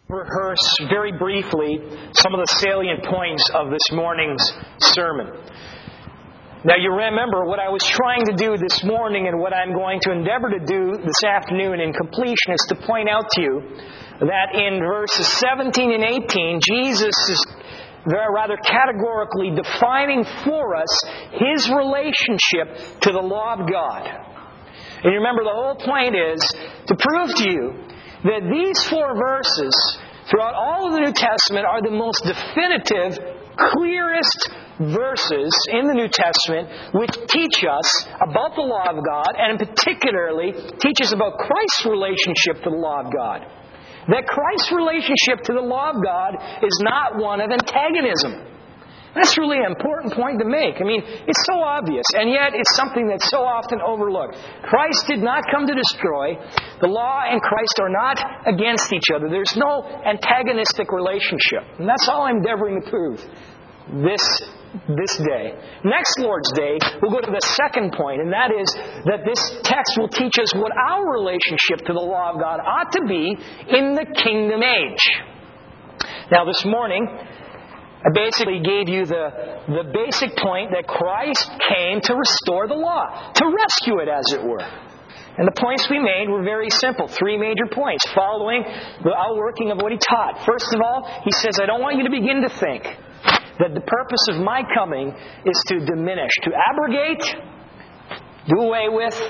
Rehearse very briefly some of the salient points of this morning's sermon. Now you remember what I was trying to do this morning and what I'm going to endeavor to do this afternoon in completion is to point out to you that in verses 17 and 18, Jesus is rather categorically defining for us His relationship to the law of God. And you remember the whole point is to prove to you that these four verses throughout all of the New Testament are the most definitive, clearest verses in the New Testament which teach us about the law of God and particularly teach us about Christ's relationship to the law of God. That Christ's relationship to the law of God is not one of antagonism. That's really an important point to make. I mean, it's so obvious, and yet it's something that's so often overlooked. Christ did not come to destroy. The law and Christ are not against each other. There's no antagonistic relationship. And that's all I'm endeavoring to prove this day. Next Lord's Day, we'll go to the second point, and that is that this text will teach us what our relationship to the law of God ought to be in the kingdom age. Now, this morning, I basically gave you the basic point that Christ came to restore the law, to rescue it, as it were. And the points we made were very simple. Three major points, following the outworking of what He taught. First of all, He says, I don't want you to begin to think that the purpose of my coming is to diminish, to abrogate, do away with,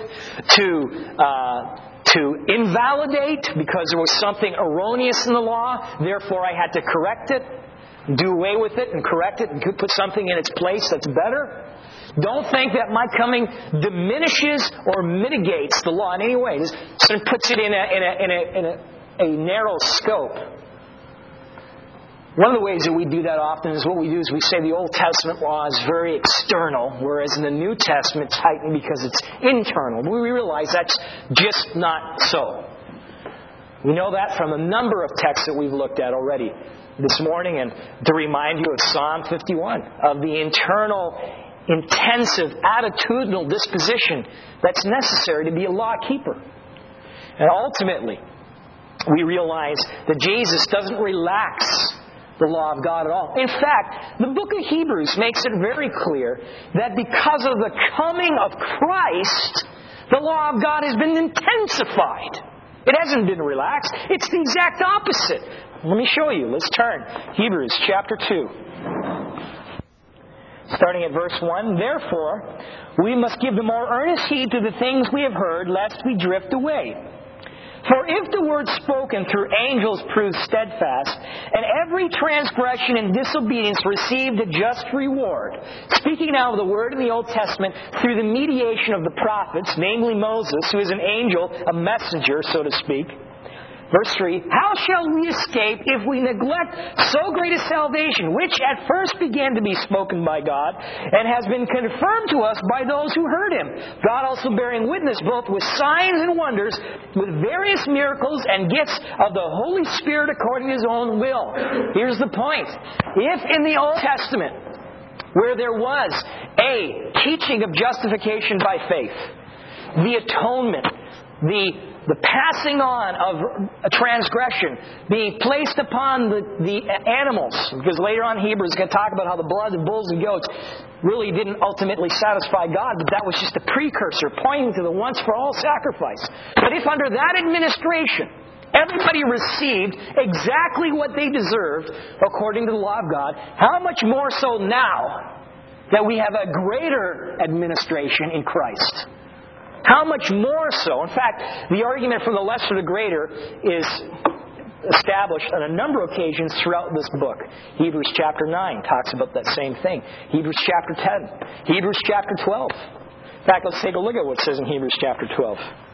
to invalidate because there was something erroneous in the law, therefore I had to correct it. Do away with it and correct it and put something in its place that's better. Don't think that my coming diminishes or mitigates the law in any way. It sort of puts it in a narrow scope. One of the ways that we do that often is what we do is we say the Old Testament law is very external, whereas in the New Testament it's heightened because it's internal. We realize that's just not so. We know that from a number of texts that we've looked at already this morning, and to remind you of Psalm 51, of the internal, intensive, attitudinal disposition that's necessary to be a law keeper. And ultimately, we realize that Jesus doesn't relax the law of God at all. In fact, the book of Hebrews makes it very clear that because of the coming of Christ, the law of God has been intensified. It hasn't been relaxed. It's the exact opposite. Let me show you. Let's turn. Hebrews chapter 2. Starting at verse 1. Therefore, we must give the more earnest heed to the things we have heard, lest we drift away. For if the word spoken through angels proves steadfast, and every transgression and disobedience received a just reward, speaking now of the word in the Old Testament through the mediation of the prophets, namely Moses, who is an angel, a messenger, so to speak. Verse 3, how shall we escape if we neglect so great a salvation, which at first began to be spoken by God, and has been confirmed to us by those who heard Him, God also bearing witness both with signs and wonders, with various miracles and gifts of the Holy Spirit according to His own will. Here's the point. If in the Old Testament, where there was a teaching of justification by faith, the atonement, the passing on of a transgression being placed upon the animals, because later on Hebrews is going to talk about how the blood of bulls and goats really didn't ultimately satisfy God, but that was just a precursor pointing to the once-for-all sacrifice. But if under that administration everybody received exactly what they deserved according to the law of God, how much more so now that we have a greater administration in Christ? How much more so? In fact, the argument from the lesser to greater is established on a number of occasions throughout this book. Hebrews chapter 9 talks about that same thing. Hebrews chapter 10. Hebrews chapter 12. In fact, let's take a look at what it says in Hebrews chapter 12.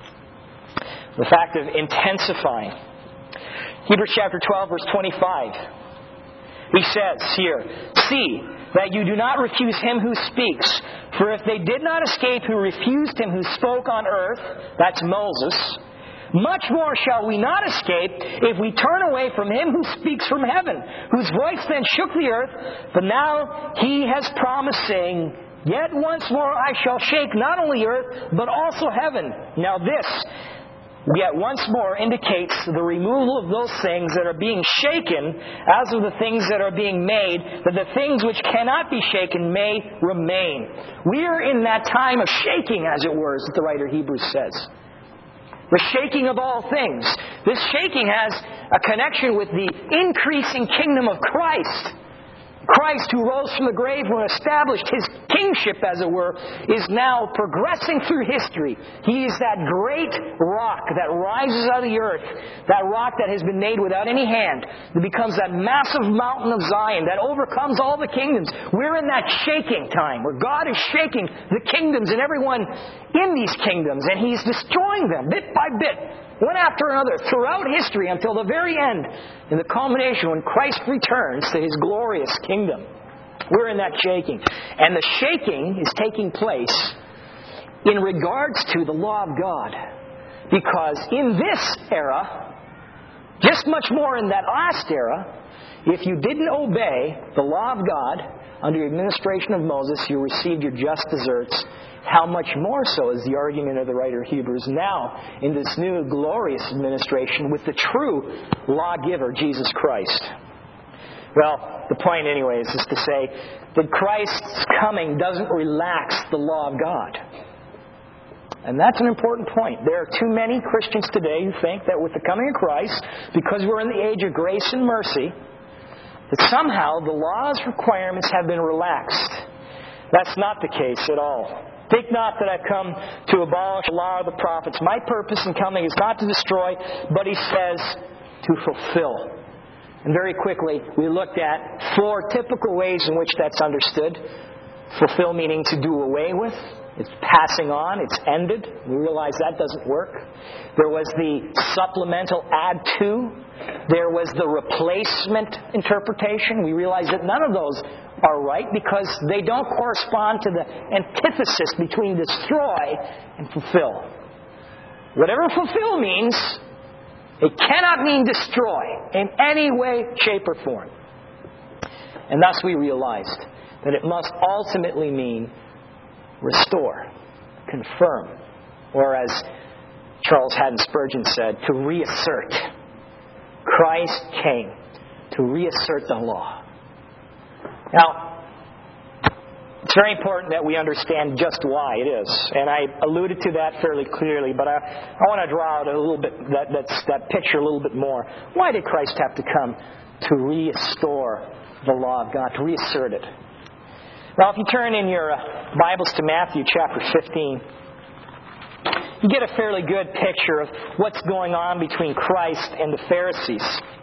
The fact of intensifying. Hebrews chapter 12, verse 25. He says here, see that you do not refuse Him who speaks. For if they did not escape who refused Him who spoke on earth, that's Moses, much more shall we not escape if we turn away from Him who speaks from heaven, whose voice then shook the earth, but now He has promised, saying, yet once more I shall shake not only earth, but also heaven. Now this yet once more indicates the removal of those things that are being shaken as of the things that are being made, that the things which cannot be shaken may remain. We are in that time of shaking, as it were, as the writer of Hebrews says. The shaking of all things. This shaking has a connection with the increasing kingdom of Christ. Christ, who rose from the grave and established His kingship, as it were, is now progressing through history. He is that great rock that rises out of the earth, that rock that has been made without any hand, that becomes that massive mountain of Zion that overcomes all the kingdoms. We're in that shaking time where God is shaking the kingdoms and everyone in these kingdoms, and He's destroying them bit by bit, one after another, throughout history until the very end, in the culmination when Christ returns to His glorious kingdom. We're in that shaking. And the shaking is taking place in regards to the law of God. Because in this era, just much more in that last era, if you didn't obey the law of God under the administration of Moses, you received your just deserts. How much more so is the argument of the writer of Hebrews now in this new glorious administration with the true lawgiver, Jesus Christ. Well, the point anyways is to say that Christ's coming doesn't relax the law of God. And that's an important point. There are too many Christians today who think that with the coming of Christ, because we're in the age of grace and mercy, that somehow the law's requirements have been relaxed. That's not the case at all. Think not that I've come to abolish the law of the prophets. My purpose in coming is not to destroy, but He says to fulfill. And very quickly, we looked at 4 typical ways in which that's understood. Fulfill meaning to do away with. It's passing on. It's ended. We realize that doesn't work. There was the supplemental add to. There was the replacement interpretation. We realize that none of those are right because they don't correspond to the antithesis between destroy and fulfill. Whatever fulfill means, it cannot mean destroy in any way, shape, or form. And thus we realized that it must ultimately mean restore, confirm, or as Charles Haddon Spurgeon said, to reassert. Christ came to reassert the law. Now, it's very important that we understand just why it is. And I alluded to that fairly clearly, but I want to draw out a little bit that picture a little bit more. Why did Christ have to come to restore the law of God, to reassert it? Well, if you turn in your Bibles to Matthew chapter 15, you get a fairly good picture of what's going on between Christ and the Pharisees.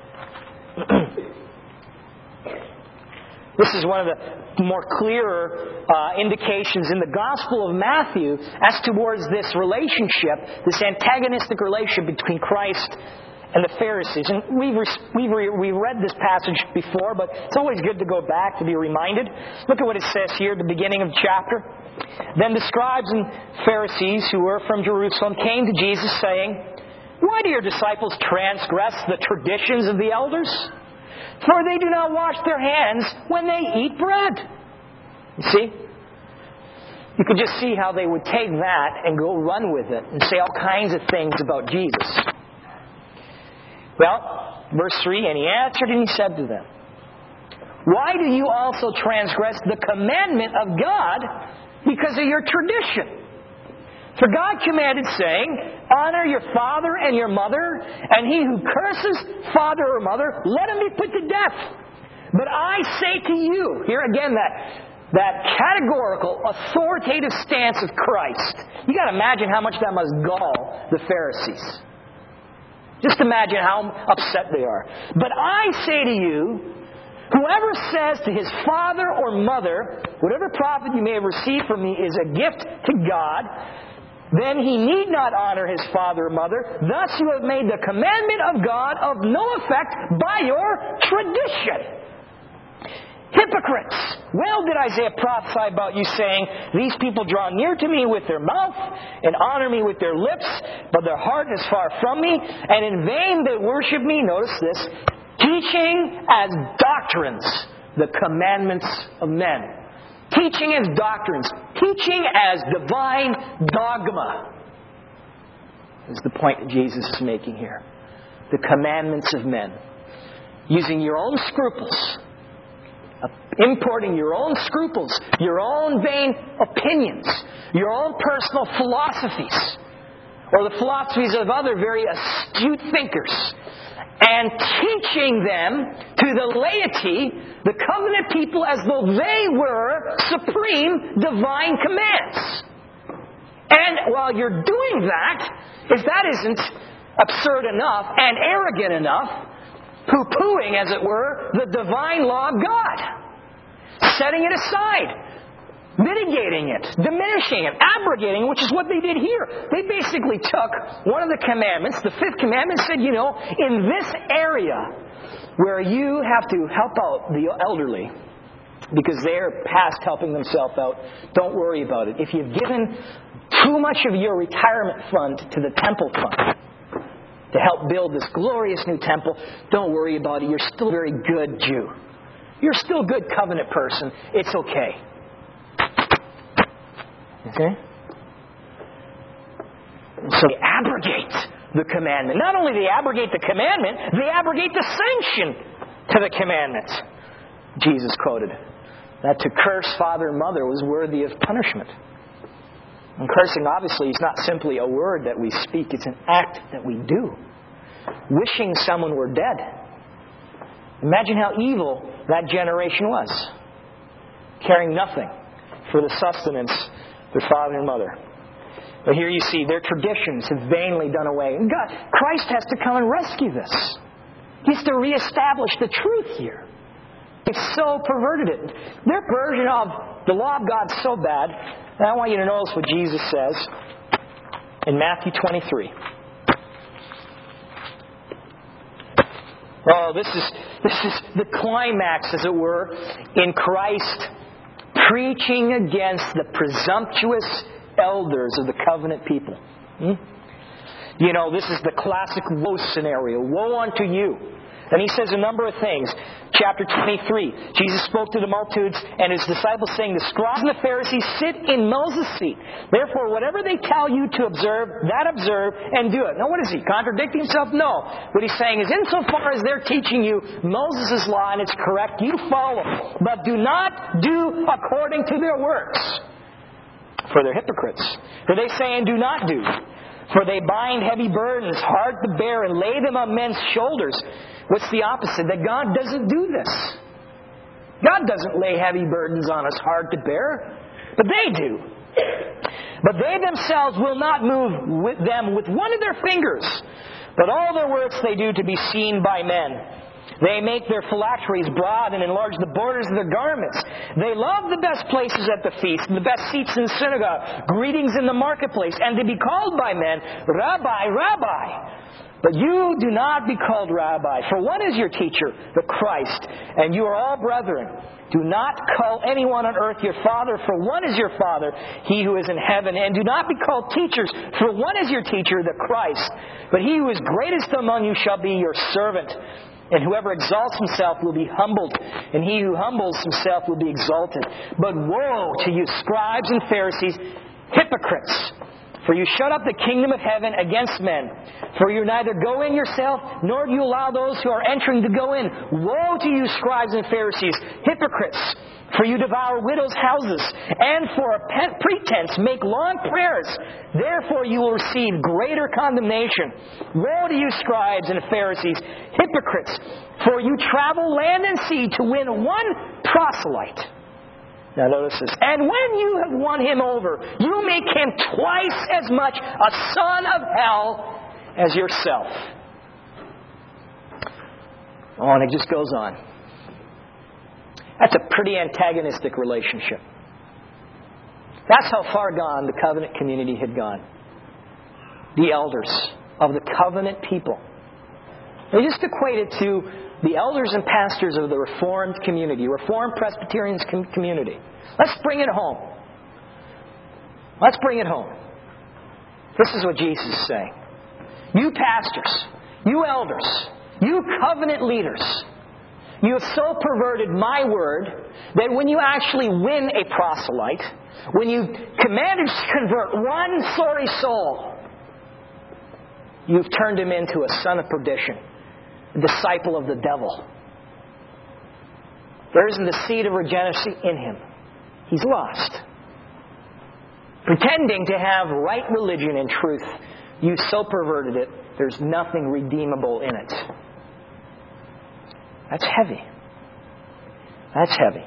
This is one of the more clearer indications in the Gospel of Matthew as towards this relationship, this antagonistic relationship between Christ and the Pharisees. And we've read this passage before, but it's always good to go back to be reminded. Look at what it says here at the beginning of the chapter. Then the scribes and Pharisees who were from Jerusalem came to Jesus saying, "Why do your disciples transgress the traditions of the elders? For they do not wash their hands when they eat bread." You see? You could just see how they would take that and go run with it and say all kinds of things about Jesus. Well, verse 3, and He answered and He said to them, "Why do you also transgress the commandment of God because of your tradition? For God commanded, saying, honor your father and your mother, and he who curses father or mother, let him be put to death. But I say to you," here again that categorical, authoritative stance of Christ. You got to imagine how much that must gall the Pharisees. Just imagine how upset they are. "But I say to you, whoever says to his father or mother, whatever profit you may have received from me is a gift to God, then he need not honor his father or mother. Thus you have made the commandment of God of no effect by your tradition. Hypocrites! Well did Isaiah prophesy about you, saying, these people draw near to me with their mouth and honor me with their lips, but their heart is far from me, and in vain they worship me," notice this, "teaching as doctrines the commandments of men." Teaching as doctrines. Teaching as divine dogma. is the point that Jesus is making here. The commandments of men. Using your own scruples. Importing your own scruples, your own vain opinions, your own personal philosophies, or the philosophies of other very astute thinkers, and teaching them to the laity, the covenant people, as though they were supreme divine commands. And while you're doing that, if that isn't absurd enough and arrogant enough, poo-pooing, as it were, the divine law of God. Setting it aside. Mitigating it. Diminishing it. Abrogating it, which is what they did here. They basically took one of the commandments, the fifth commandment, and said, in this area where you have to help out the elderly, because they're past helping themselves out, don't worry about it. If you've given too much of your retirement fund to the temple fund, to help build this glorious new temple, don't worry about it. You're still a very good Jew. You're still a good covenant person. It's okay. Okay? So they abrogate the commandment. Not only do they abrogate the commandment, they abrogate the sanction to the commandment. Jesus quoted that to curse father and mother was worthy of punishment. And cursing, obviously, is not simply a word that we speak. It's an act that we do. Wishing someone were dead. Imagine how evil that generation was. Caring nothing for the sustenance of their father and mother. But here you see, their traditions have vainly done away. And God, Christ has to come and rescue this. He has to reestablish the truth here. They've so perverted it. Their version of the law of God is so bad. And I want you to notice what Jesus says in Matthew 23. Oh, this is the climax, as it were, in Christ preaching against the presumptuous elders of the covenant people. This is the classic woe scenario. Woe unto you. And he says a number of things. Chapter 23, Jesus spoke to the multitudes and his disciples, saying, the scribes and the Pharisees sit in Moses' seat. Therefore, whatever they tell you to observe, that observe and do it. Now, what is he? Contradicting himself? No. What he's saying is, insofar as they're teaching you Moses' law and it's correct, you follow. But do not do according to their works. For they're hypocrites. For they say and do not do. For they bind heavy burdens, hard to bear, and lay them on men's shoulders. What's the opposite? That God doesn't do this. God doesn't lay heavy burdens on us, hard to bear. But they do. But they themselves will not move with them with one of their fingers. But all their works they do to be seen by men. They make their phylacteries broad and enlarge the borders of their garments. They love the best places at the feast and the best seats in the synagogue, greetings in the marketplace, and to be called by men, Rabbi, Rabbi. But you do not be called Rabbi, for one is your teacher, the Christ, and you are all brethren. Do not call anyone on earth your father, for one is your Father, he who is in heaven. And do not be called teachers, for one is your teacher, the Christ. But he who is greatest among you shall be your servant. And whoever exalts himself will be humbled, and he who humbles himself will be exalted. But woe to you, scribes and Pharisees, hypocrites! For you shut up the kingdom of heaven against men. For you neither go in yourself, nor do you allow those who are entering to go in. Woe to you, scribes and Pharisees, hypocrites! For you devour widows' houses, and for a pretense make long prayers. Therefore you will receive greater condemnation. Woe to you, scribes and Pharisees, hypocrites! For you travel land and sea to win one proselyte. Now notice this. And when you have won him over, you make him twice as much a son of hell as yourself. Oh, and it just goes on. That's a pretty antagonistic relationship. That's how far gone the covenant community had gone. The elders of the covenant people. They just equated to the elders and pastors of the Reformed community, Reformed Presbyterian community. Let's bring it home. Let's bring it home. This is what Jesus is saying. You pastors, you elders, you covenant leaders, you have so perverted my word that when you actually win a proselyte, when you command to convert one sorry soul, you've turned him into a son of perdition, a disciple of the devil. There isn't the seed of regeneracy in him. He's lost. Pretending to have right religion and truth, you so perverted it, there's nothing redeemable in it. That's heavy. That's heavy.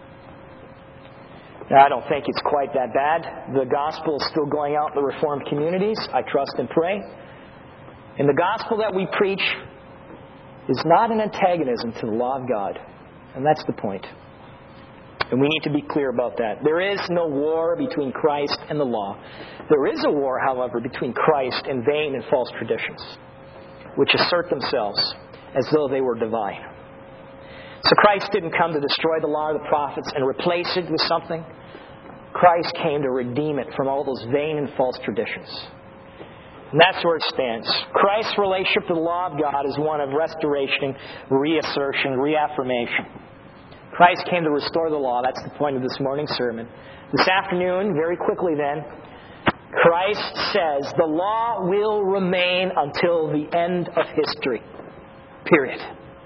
Now, I don't think it's quite that bad. The gospel is still going out in the Reformed communities. I trust and pray. And the gospel that we preach is not an antagonism to the law of God. And that's the point. And we need to be clear about that. There is no war between Christ and the law. There is a war, however, between Christ and vain and false traditions, which assert themselves as though they were divine. So Christ didn't come to destroy the law of the prophets and replace it with something. Christ came to redeem it from all those vain and false traditions. And that's where it stands. Christ's relationship to the law of God is one of restoration, reassertion, reaffirmation. Christ came to restore the law. That's the point of this morning's sermon. This afternoon, very quickly then, Christ says the law will remain until the end of history. Period.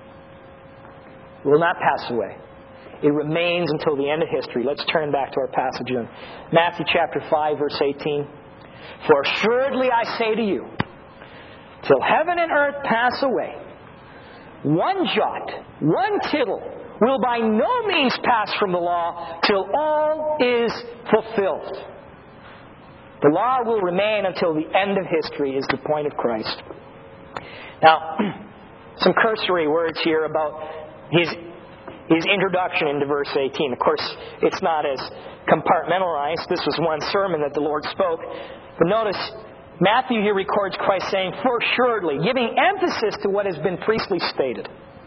It will not pass away. It remains until the end of history. Let's turn back to our passage in Matthew chapter 5, verse 18. For assuredly I say to you, till heaven and earth pass away, one jot, one tittle will by no means pass from the law till all is fulfilled. The law will remain until the end of history is the point of Christ. Now, some cursory words here about his introduction into verse 18. Of course, it's not as compartmentalized. This was one sermon that the Lord spoke. But notice, Matthew here records Christ saying, for assuredly, giving emphasis to what has been previously stated.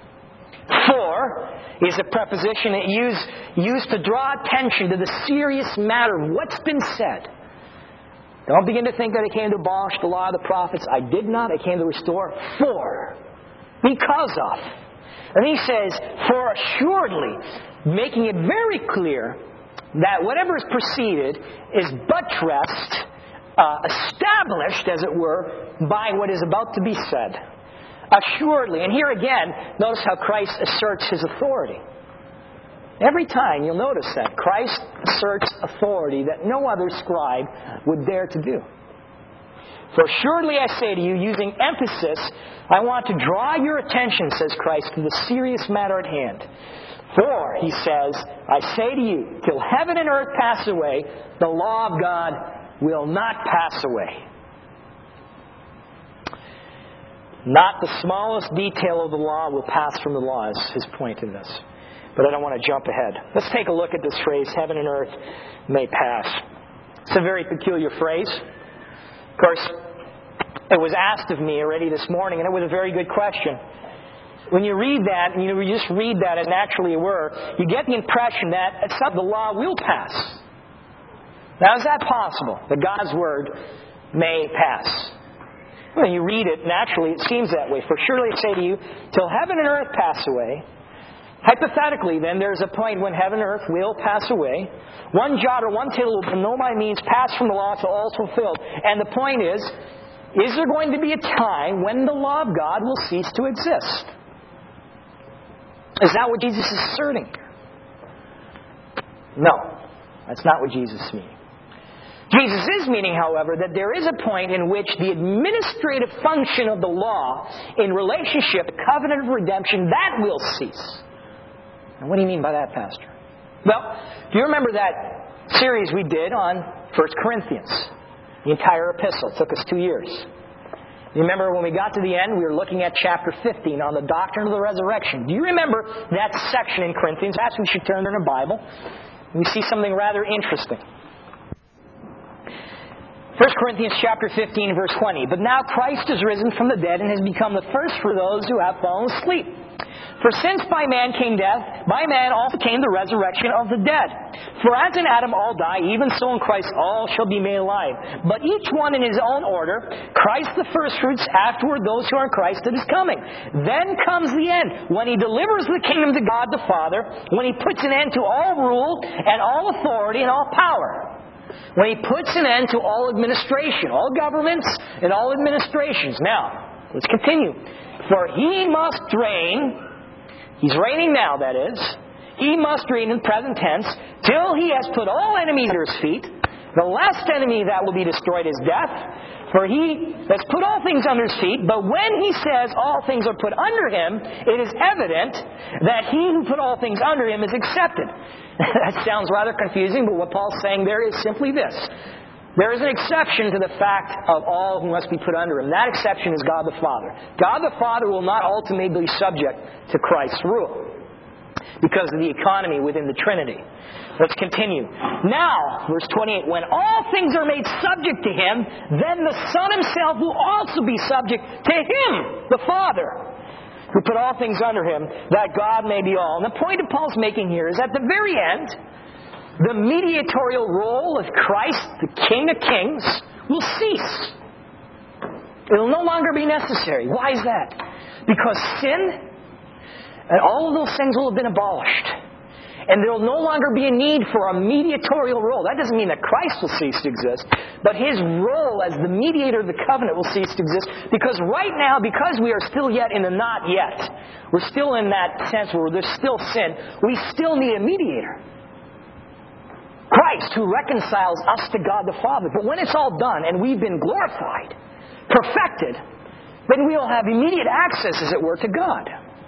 For is a preposition used to draw attention to the serious matter of what's been said. Don't begin to think that I came to abolish the law of the prophets. I did not. I came to restore. For. Because of. And he says, for assuredly, making it very clear that whatever is preceded is buttressed, established, as it were, by what is about to be said. Assuredly. And here again, notice how Christ asserts His authority. Every time you'll notice that. Christ asserts authority that no other scribe would dare to do. For surely I say to you, using emphasis, I want to draw your attention, says Christ, to the serious matter at hand. For, he says, I say to you, till heaven and earth pass away, the law of God will not pass away. Not the smallest detail of the law will pass from the law, is his point in this. But I don't want to jump ahead. Let's take a look at this phrase, heaven and earth may pass. It's a very peculiar phrase. Of course, it was asked of me already this morning, and it was a very good question. When you read that, and you just read that as naturally it were, you get the impression that at some the law will pass. Now, is that possible, that God's Word may pass? When you read it, naturally, it seems that way. For surely I say to you, till heaven and earth pass away. Hypothetically, then, there's a point when heaven and earth will pass away. One jot or one tittle will by no means pass from the law till all is fulfilled. And the point is there going to be a time when the law of God will cease to exist? Is that what Jesus is asserting here? No, that's not what Jesus is meaning. Jesus is meaning, however, that there is a point in which the administrative function of the law in relationship to the covenant of redemption, that will cease. And what do you mean by that, Pastor? Well, do you remember that series we did on 1 Corinthians? The entire epistle. It took us 2 years. You remember when we got to the end, we were looking at chapter 15 on the doctrine of the resurrection. Do you remember that section in Corinthians? Perhaps we should turn to the Bible. We see something rather interesting. 1 Corinthians chapter 15, verse 20. But now Christ is risen from the dead and has become the first for those who have fallen asleep. For since by man came death, by man also came the resurrection of the dead. For as in Adam all die, even so in Christ all shall be made alive. But each one in his own order, Christ the firstfruits, afterward those who are in Christ that is coming. Then comes the end, when He delivers the kingdom to God the Father, when He puts an end to all rule and all authority and all power. When He puts an end to all administration, all governments and all administrations. Now, let's continue. For He must reign. He's reigning now, that is. He must reign in present tense till He has put all enemies under His feet. The last enemy that will be destroyed is death. For He has put all things under His feet. But when He says all things are put under Him, it is evident that He who put all things under Him is accepted. That sounds rather confusing, but what Paul's saying there is simply this. There is an exception to the fact of all who must be put under Him. That exception is God the Father. God the Father will not ultimately be subject to Christ's rule because of the economy within the Trinity. Let's continue. Now, verse 28, when all things are made subject to Him, then the Son Himself will also be subject to Him, the Father, who put all things under Him, that God may be all. And the point that Paul's making here is at the very end, the mediatorial role of Christ, the King of Kings, will cease. It will no longer be necessary. Why is that? Because sin and all of those things will have been abolished. And there will no longer be a need for a mediatorial role. That doesn't mean that Christ will cease to exist, but His role as the mediator of the covenant will cease to exist. Because right now, because we are still yet in the not yet, we're still in that sense where there's still sin, we still need a mediator. Christ, who reconciles us to God the Father. But when it's all done and we've been glorified, perfected, then we will have immediate access, as it were, to God.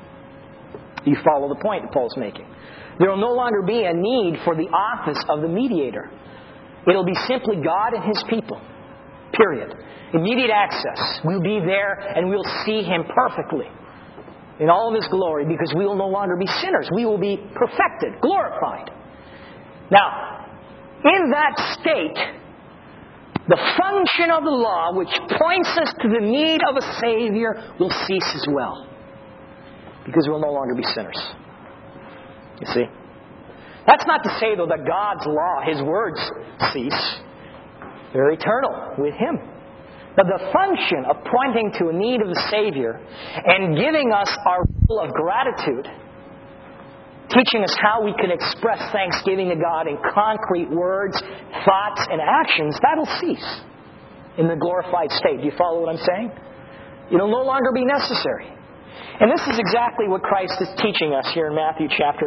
You follow the point that Paul's making. There will no longer be a need for the office of the mediator. It will be simply God and His people. Period. Immediate access. We'll be there and we'll see Him perfectly in all of His glory because we will no longer be sinners. We will be perfected, glorified. Now, in that state, the function of the law, which points us to the need of a Savior, will cease as well. Because we'll no longer be sinners. You see? That's not to say, though, that God's law, His words, cease. They're eternal with Him. But the function of pointing to a need of the Savior and giving us our rule of gratitude, teaching us how we can express thanksgiving to God in concrete words, thoughts, and actions, that'll cease in the glorified state. Do you follow what I'm saying? It'll no longer be necessary. And this is exactly what Christ is teaching us here in Matthew chapter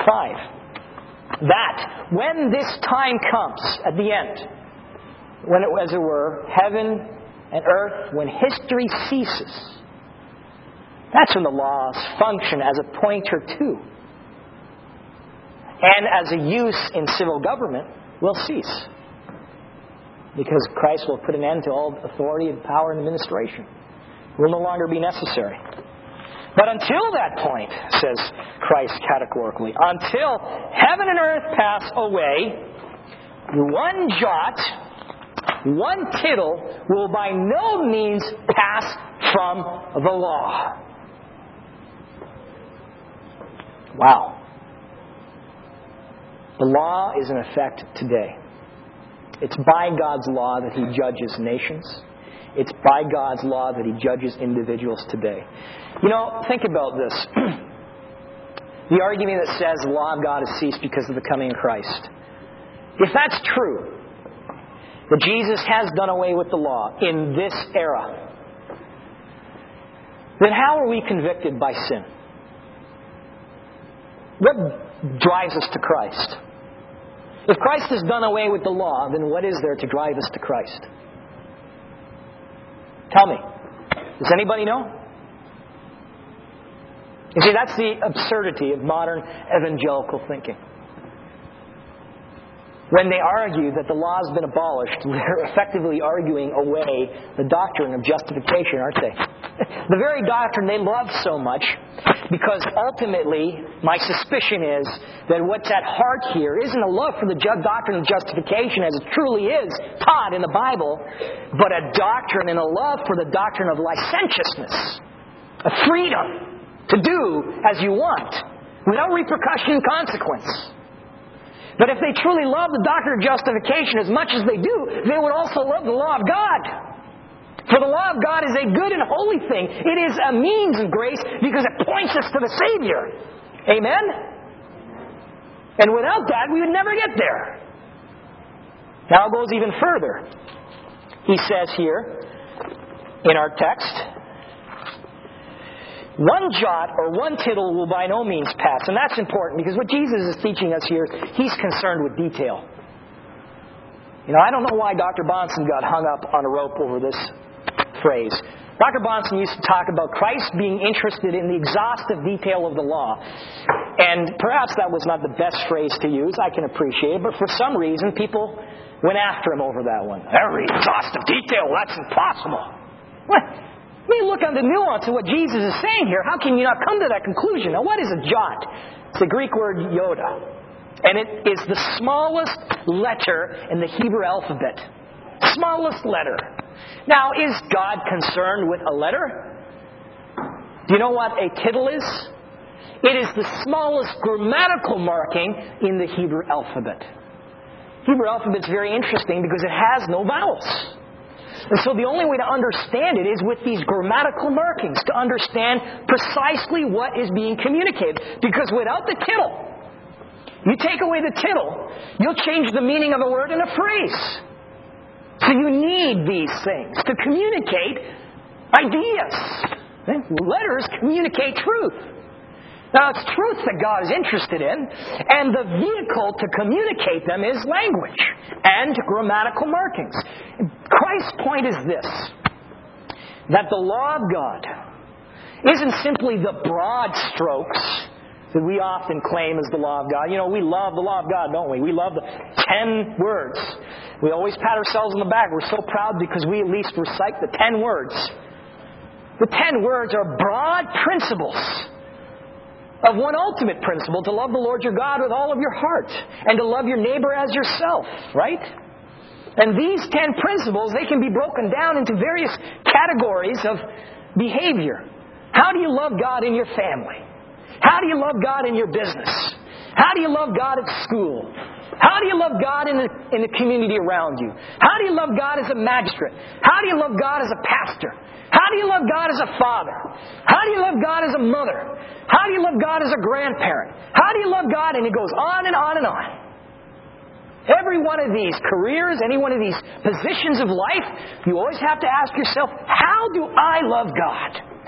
5. That when this time comes at the end, when, as it were, heaven and earth, when history ceases, that's when the laws function as a pointer to, and as a use in civil government, will cease. Because Christ will put an end to all authority and power and administration. It will no longer be necessary. But until that point, says Christ categorically, until heaven and earth pass away, one jot, one tittle will by no means pass from the law. Wow. The law is in effect today. It's by God's law that He judges nations. It's by God's law that He judges individuals today. You know, think about this. The argument that says the law of God has ceased because of the coming of Christ. If that's true, that Jesus has done away with the law in this era, then how are we convicted by sin? What drives us to Christ? If Christ has done away with the law, then what is there to drive us to Christ? Tell me. Does anybody know? You see, that's the absurdity of modern evangelical thinking. When they argue that the law has been abolished, they're effectively arguing away the doctrine of justification, aren't they? The very doctrine they love so much, because ultimately, my suspicion is that what's at heart here isn't a love for the doctrine of justification as it truly is taught in the Bible, but a doctrine and a love for the doctrine of licentiousness, a freedom to do as you want, without repercussion and consequence. But if they truly love the doctrine of justification as much as they do, they would also love the law of God. For the law of God is a good and holy thing. It is a means of grace because it points us to the Savior. Amen? And without that, we would never get there. Now it goes even further. He says here in our text, one jot or one tittle will by no means pass. And that's important because what Jesus is teaching us here, He's concerned with detail. I don't know why Dr. Bahnsen got hung up on a rope over this phrase. Dr. Bahnsen used to talk about Christ being interested in the exhaustive detail of the law. And perhaps that was not the best phrase to use, I can appreciate it, but for some reason people went after him over that one. Every exhaustive detail, that's impossible. What? I mean, look at the nuance of what Jesus is saying here. How can you not come to that conclusion? Now, what is a jot? It's the Greek word yoda. And it is the smallest letter in the Hebrew alphabet. Smallest letter. Now, is God concerned with a letter? Do you know what a tittle is? It is the smallest grammatical marking in the Hebrew alphabet. Hebrew alphabet is very interesting because it has no vowels. And so the only way to understand it is with these grammatical markings, to understand precisely what is being communicated. Because without the tittle, you take away the tittle, you'll change the meaning of a word in a phrase. So you need these things to communicate ideas. Letters communicate truth. Now, it's truth that God is interested in, and the vehicle to communicate them is language and grammatical markings. Christ's point is this, that the law of God isn't simply the broad strokes that we often claim as the law of God. We love the law of God, don't we? We love the 10 words. We always pat ourselves on the back. We're so proud because we at least recite the 10 words. The 10 words are broad principles of one ultimate principle, to love the Lord your God with all of your heart and to love your neighbor as yourself, right? And these 10 principles, they can be broken down into various categories of behavior. How do you love God in your family? How do you love God in your business? How do you love God at school? How do you love God in the community around you? How do you love God as a magistrate? How do you love God as a pastor? How do you love God as a father? How do you love God as a mother? How do you love God as a grandparent? How do you love God? And it goes on and on and on. Every one of these careers, any one of these positions of life, you always have to ask yourself, how do I love God?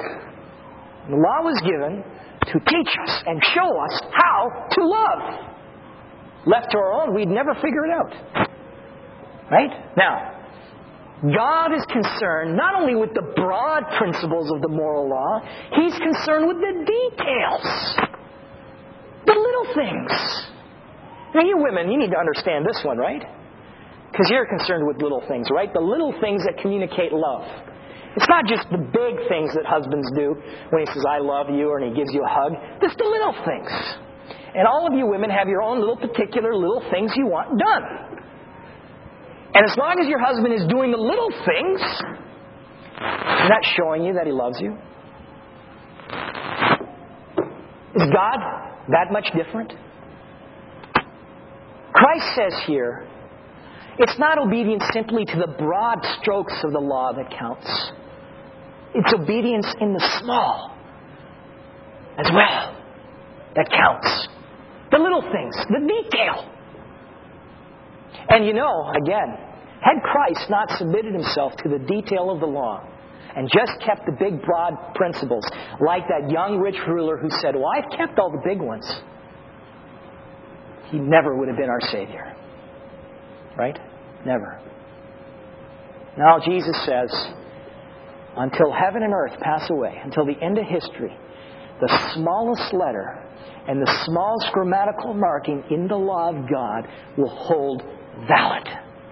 The law was given to teach us and show us how to love. Left to our own, we'd never figure it out. Right? Now, God is concerned not only with the broad principles of the moral law, He's concerned with the details. The little things. Now, you women, you need to understand this one, right? Because you're concerned with little things, right? The little things that communicate love. It's not just the big things that husbands do when he says, I love you, or he gives you a hug. It's the little things. And all of you women have your own little particular little things you want done. And as long as your husband is doing the little things, isn't that showing you that he loves you? Is God that much different? Christ says here, it's not obedience simply to the broad strokes of the law that counts. It's obedience in the small as well that counts. The little things, the detail. And again, had Christ not submitted Himself to the detail of the law and just kept the big, broad principles, like that young rich ruler who said, well, I've kept all the big ones, He never would have been our Savior. Right? Never. Now Jesus says, until heaven and earth pass away, until the end of history, the smallest letter and the smallest grammatical marking in the law of God will hold valid.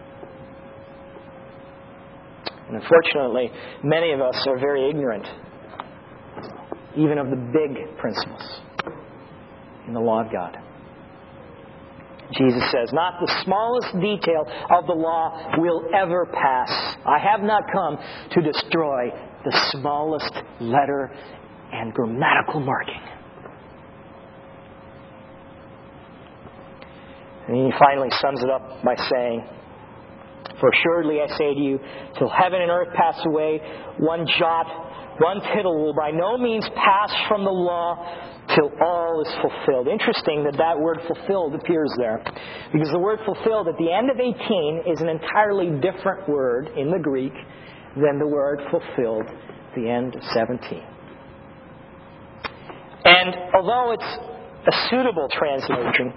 And unfortunately, many of us are very ignorant, even of the big principles in the law of God. Jesus says, not the smallest detail of the law will ever pass. I have not come to destroy the smallest letter and grammatical marking. And he finally sums it up by saying, for assuredly I say to you, till heaven and earth pass away, one jot one tittle will by no means pass from the law till all is fulfilled. Interesting that word fulfilled appears there. Because the word fulfilled at the end of 18 is an entirely different word in the Greek than the word fulfilled at the end of 17. And although it's a suitable translation,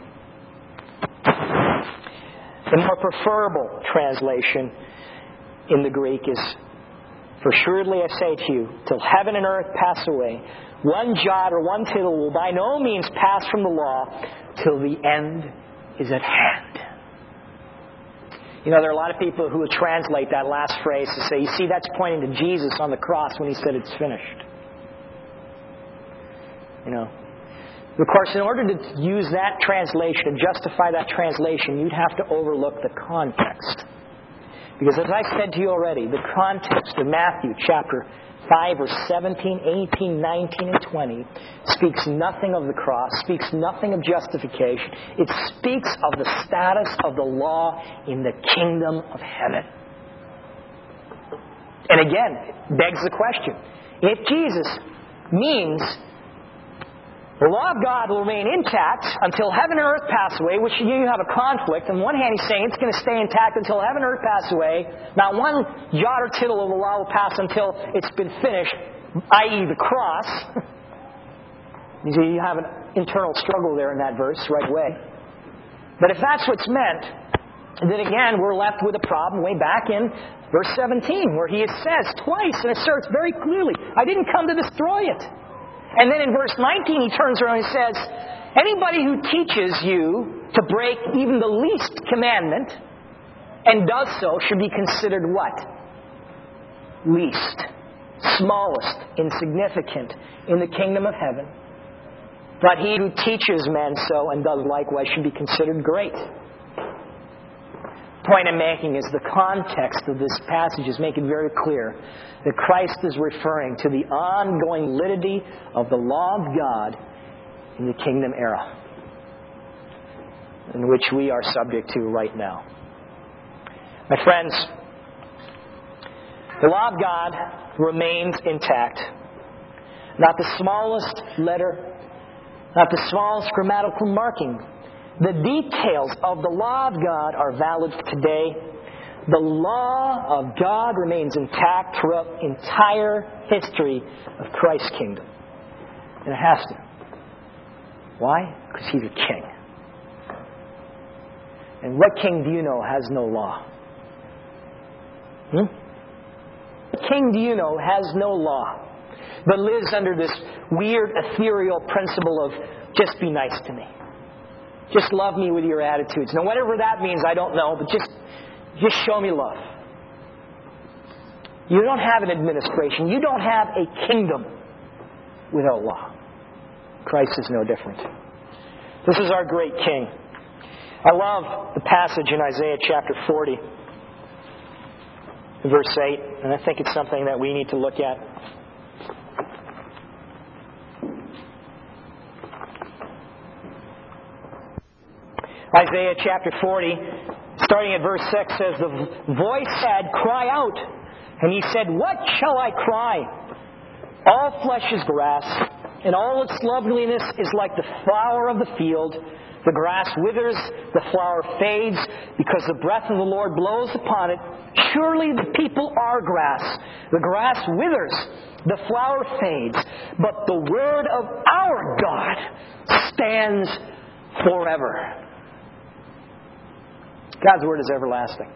the more preferable translation in the Greek is, "For surely I say to you, till heaven and earth pass away, one jot or one tittle will by no means pass from the law till the end is at hand." You know, there are a lot of people who would translate that last phrase to say, you see, that's pointing to Jesus on the cross when He said it's finished. You know. Of course, in order to use that translation and justify that translation, you'd have to overlook the context. Because as I said to you already, the context of Matthew chapter 5, verse 17, 18, 19, and 20 speaks nothing of the cross, speaks nothing of justification. It speaks of the status of the law in the kingdom of heaven. And again, it begs the question, if Jesus means the law of God will remain intact until heaven and earth pass away, which you have a conflict. On one hand, He's saying it's going to stay intact until heaven and earth pass away. Not one jot or tittle of the law will pass until it's been finished, i.e. the cross. You see, you have an internal struggle there in that verse right away. But if that's what's meant, then again, we're left with a problem way back in verse 17, where He says twice and asserts very clearly, I didn't come to destroy it. And then in verse 19, He turns around and says, anybody who teaches you to break even the least commandment and does so should be considered what? Least. Smallest. Insignificant in the kingdom of heaven. But he who teaches men so and does likewise should be considered great. The point I'm making is the context of this passage is making very clear that Christ is referring to the ongoing liturgy of the law of God in the kingdom era, in which we are subject to right now. My friends, the law of God remains intact. Not the smallest letter, not the smallest grammatical marking. The details of the law of God are valid today. The law of God remains intact throughout the entire history of Christ's kingdom. And it has to. Why? Because He's a king. And what king do you know has no law? What king do you know has no law, but lives under this weird, ethereal principle of just be nice to me? Just love me with your attitudes. Now, whatever that means, I don't know, but just show me love. You don't have an administration. You don't have a kingdom without law. Christ is no different. This is our great King. I love the passage in Isaiah chapter 40, verse 8, and I think it's something that we need to look at. Isaiah chapter 40, starting at verse 6, says, the voice said, cry out. And He said, what shall I cry? All flesh is grass, and all its loveliness is like the flower of the field. The grass withers, the flower fades, because the breath of the Lord blows upon it. Surely the people are grass. The grass withers, the flower fades, but the word of our God stands forever. God's Word is everlasting.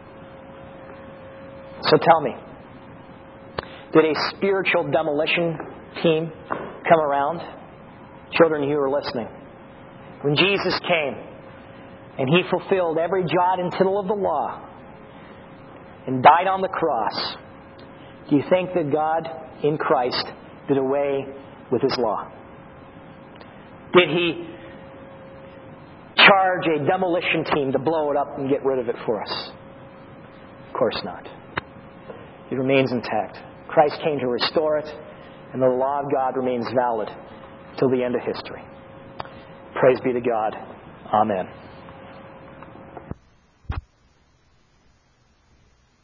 So tell me, did a spiritual demolition team come around? Children, you are listening. When Jesus came and He fulfilled every jot and tittle of the law and died on the cross, do you think that God in Christ did away with His law? Did He charge a demolition team to blow it up and get rid of it for us? Of course not. It remains intact. Christ came to restore it, and the law of God remains valid till the end of history. Praise be to God. Amen.